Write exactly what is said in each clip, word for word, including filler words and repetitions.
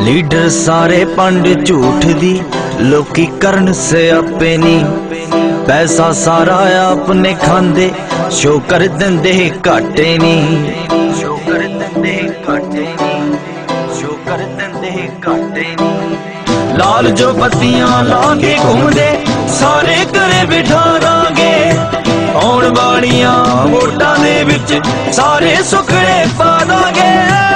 leader सारे पंड झूठ दी लोकी करन से आपे नी पैसा सारा अपने खांदे शो कर देंदे घाटे नी शो कर देंदे घाटे नी शो कर देंदे घाटे नी लाल जो बत्तियां लाके घूमदे सारे घरे बिठा दांगे आउण वालियां वोटां दे विच सारे सुखड़े पा दांगे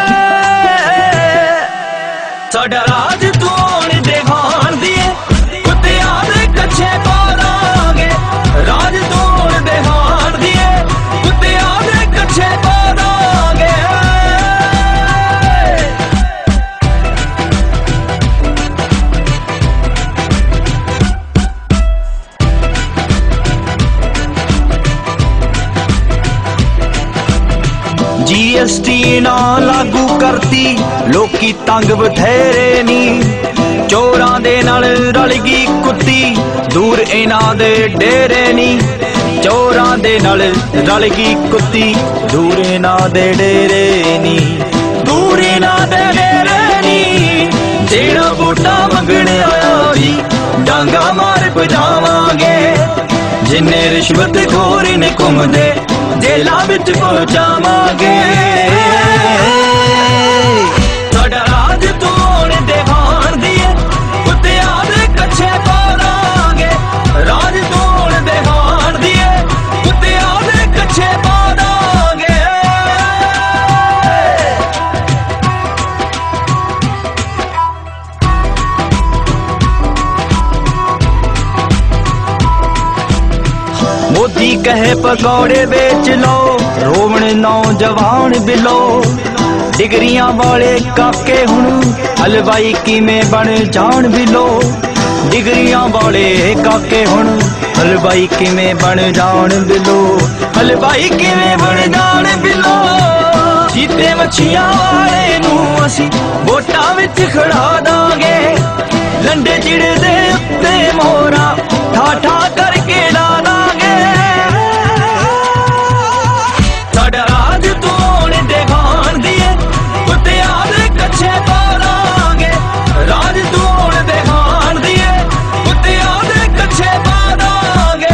साडा राज तू आउण दे खान दिए कुत्तियां दे कच्छे पा दांगे राज तू आउण दे खान दिए कुत्तियां दे कच्छे पा दांगे जीएसटी ना लागू करती लोकी तंग बथेरे नी चोरां दे नाल रल गई कुत्ती दूर इन्हां दे डेरे नी चोरां दे नाल रल गई कुत्ती दूर इन्हां दे डेरे नी दूर इन्हां दे डेरे नी जेड़ा वोटां मंगण आया जी डांगा मार पजावांगे जिन्ने रिश्वत खोरी ने घुमदे जेलां विच पहुंचावांगे साडा राज तू आउण दे खान दिए कुत्तियां दे कच्छे पा दांगे राज तू आउण दे खान दिए कुत्तियां दे कच्छे पा दांगे मोदी कहे पकौड़े बेच लो रोवण नौजवान बिलो डिगरियां वाले काके हुण हलवाई किवें बन जान बिलो डिगरियां वाले काके हुण हलवाई किवें बन जान बिलो हलवाई किवें बन जान बिलो जीते मच्छियां वाले नूं असीं वोटां विच खड़ा दांगे लंडे चिड़दे उत्ते मोहरा ठा ठा करके ला दांगे साडा राज तू आउण दे खान दिए कुत्तियां दे कच्छे पा दांगे राज तू आउण दे खान दिए कुत्तियां दे कच्छे पा दांगे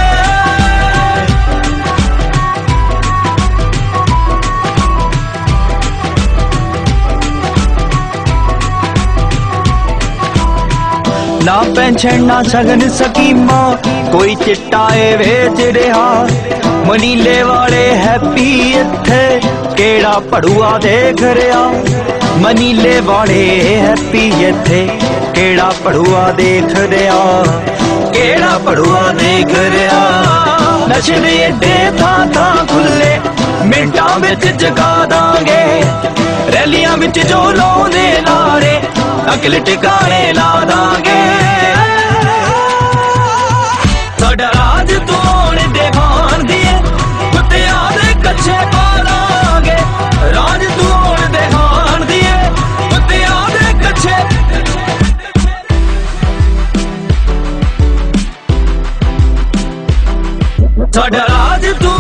ना पेंशन ना सगन स्कीमा कोई चिट्टाए वेच रहा मनीले वाले हैप्पी इत्थे केड़ा पड़ुआ देख रहा मनीले वाले हैप्पी इत्थे केड़ा पड़ुआ देख रहा केड़ा पड़ुआ देख रहा नशे एडे थां थां खुले मिंटां विच जगा दांगे रैलियां विच जो लाउंदे नारे अकल टिकाणे ला दांगे साडा राज तू आउण दे खान दिए कुत्तियां दे कच्छे पा दांगे राज तू आउण दे खान दिए कुत्तियां दे कच्छे साडा राज तू